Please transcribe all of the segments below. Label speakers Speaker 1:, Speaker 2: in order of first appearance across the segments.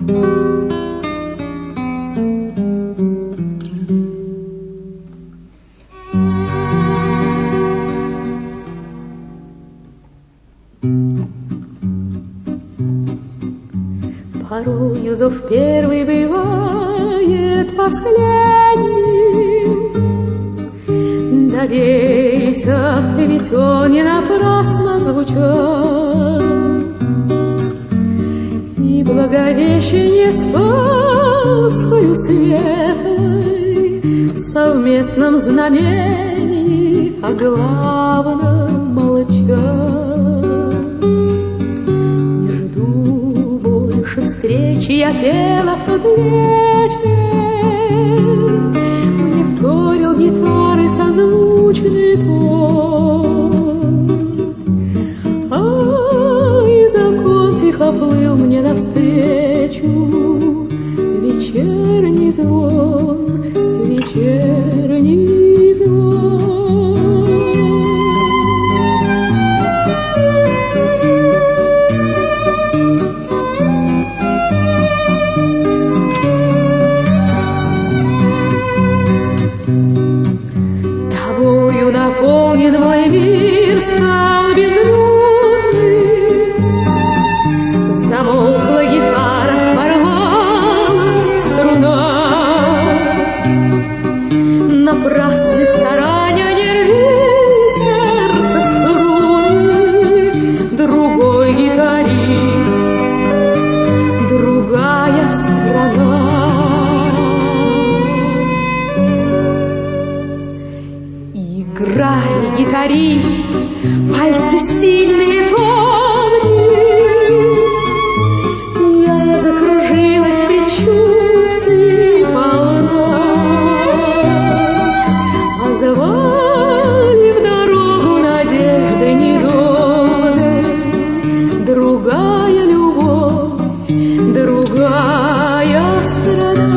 Speaker 1: Порою зов первый бывает последним. Доверься, ведь он не напрасно звучал. И Благовещение с Пасхою светлой в совместном знамении о главном молчал. Встречи я пела в тот вечер, мне вторил гитары созвучный тон, из окон тихо плыл мне навстречу вечерний звон, вечерний звон. Наполнен мой мир, стал безлюдным. Замолкла гитара, порвала струна. Напрасны старания, не рви сердце струны. Другой гитарист, другая страна. Играй, гитарист, пальцы сильные, тонкие. Я закружилась предчувствий полна. Позвали в дорогу надежды недолгой. Другая любовь, другая страна.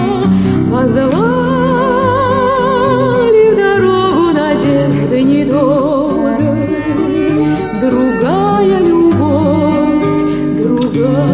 Speaker 1: Позвали в дорогу надежды недолгой. Другая любовь, другая.